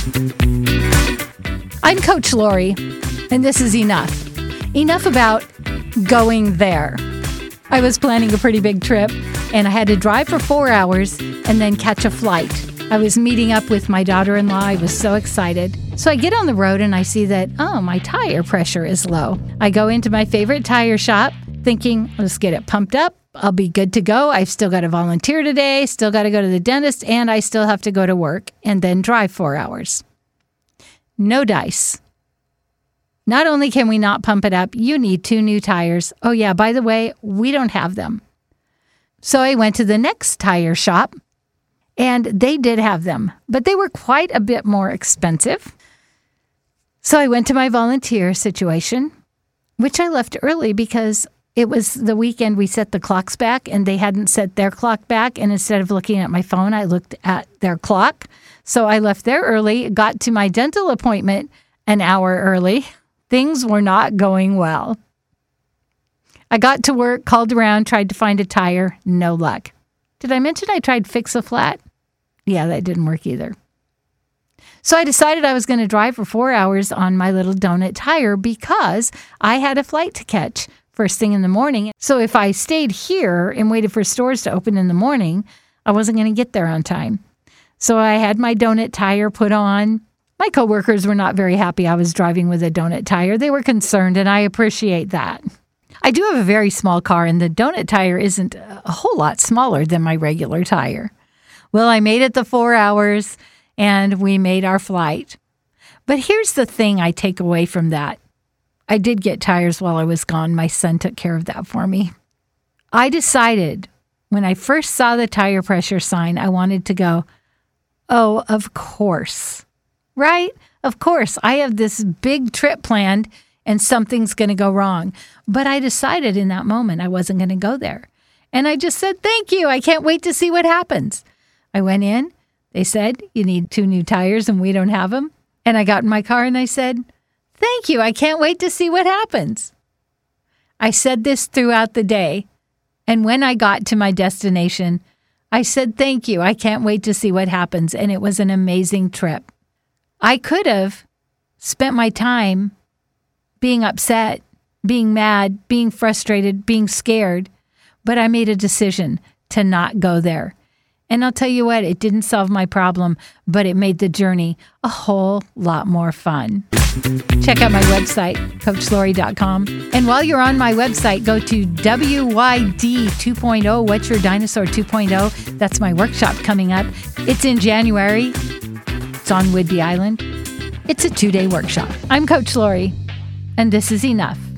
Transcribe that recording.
I'm Coach Lori, and this is Enough. Enough about going there. I was planning a pretty big trip, and I had to drive for 4 hours and then catch a flight. I was meeting up with my daughter-in-law. I was so excited. So I get on the road and I see that, my tire pressure is low. I go into my favorite tire shop thinking, let's get it pumped up. I'll be good to go. I've still got to volunteer today, still got to go to the dentist, and I still have to go to work and then drive 4 hours. No dice. Not only can we not pump it up, you need 2 new tires. Oh yeah, by the way, we don't have them. So I went to the next tire shop, and they did have them, but they were quite a bit more expensive. So I went to my volunteer situation, which I left early because it was the weekend we set the clocks back, and they hadn't set their clock back. And instead of looking at my phone, I looked at their clock. So I left there early, got to my dental appointment an hour early. Things were not going well. I got to work, called around, tried to find a tire. No luck. Did I mention I tried Fix-A-Flat? Yeah, that didn't work either. So I decided I was going to drive for 4 hours on my little donut tire because I had a flight to catch first thing in the morning. So if I stayed here and waited for stores to open in the morning, I wasn't going to get there on time. So I had my donut tire put on. My coworkers were not very happy I was driving with a donut tire. They were concerned, and I appreciate that. I do have a very small car, and the donut tire isn't a whole lot smaller than my regular tire. Well, I made it the 4 hours, and we made our flight. But here's the thing I take away from that. I did get tires while I was gone. My son took care of that for me. I decided when I first saw the tire pressure sign, I wanted to go, oh, of course, right? Of course, I have this big trip planned and something's going to go wrong. But I decided in that moment I wasn't going to go there. And I just said, thank you. I can't wait to see what happens. I went in. They said, you need 2 new tires and we don't have them. And I got in my car and I said, thank you. I can't wait to see what happens. I said this throughout the day. And when I got to my destination, I said, thank you. I can't wait to see what happens. And it was an amazing trip. I could have spent my time being upset, being mad, being frustrated, being scared, but I made a decision to not go there. And I'll tell you what, it didn't solve my problem, but it made the journey a whole lot more fun. Check out my website, CoachLori.com. And while you're on my website, go to WYD 2.0, What's Your Dinosaur 2.0. That's my workshop coming up. It's in January. It's on Whidbey Island. It's a 2-day workshop. I'm Coach Lori, and this is Enough.